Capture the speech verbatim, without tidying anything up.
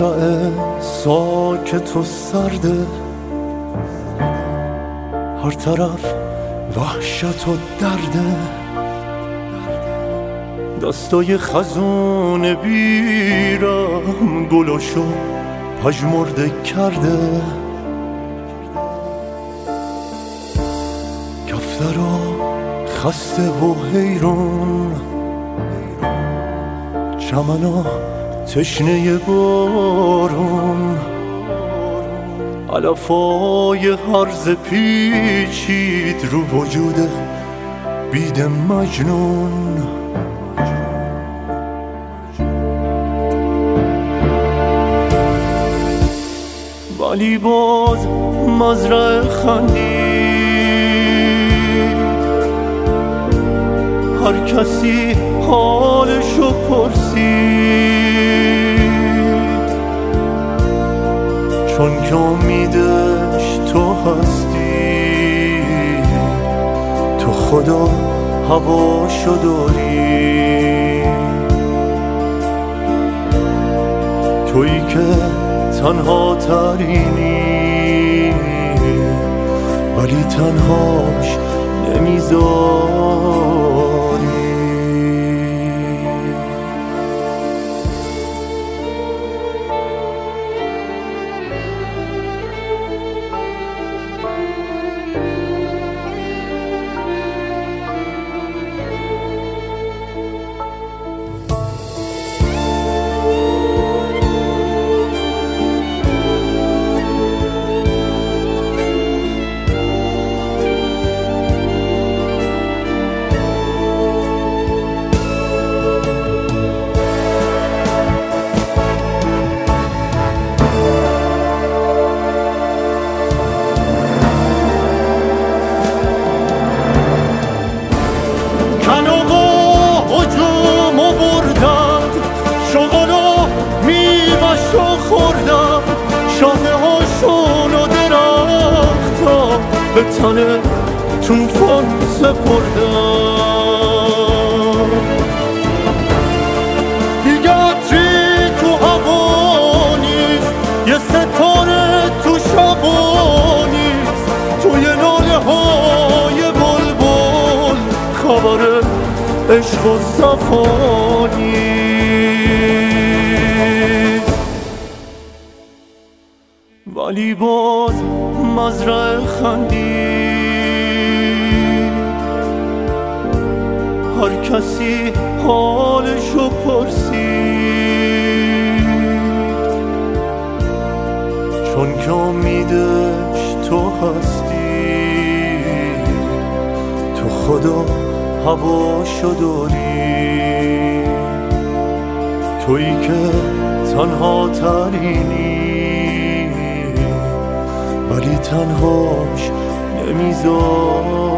مزرعه ساکت و سرده، هر طرف وحشت و درده، دستای خزون بیرم گلاشو پژمرده کرده، کفترا خسته و حیران، چمنا تشنه بارون، علفای هرزه پیچید رو وجود بید مجنون. ولی باز مزرعه خندید، هر کسی حالشو پرسید، چون که امیدش تو هستی، تو خدا هواشو داری، تویی که تنها ترینی ولی تنهاش نمیذاری. شاخه هاشون و درختا به تن توفان سپردم، دیگه عطری تو هوا نیست، یه ستاره تو شبا نیست، توی ناله های بلبل خبر عشق و صفا نیست. ولی باز مزرعه خندید، هر کسی حالشو پرسید، چون که امیدش تو هستی، تو خدا هواشو داری، تویی که تنها ترینی ولی تنهاش نمیذاری.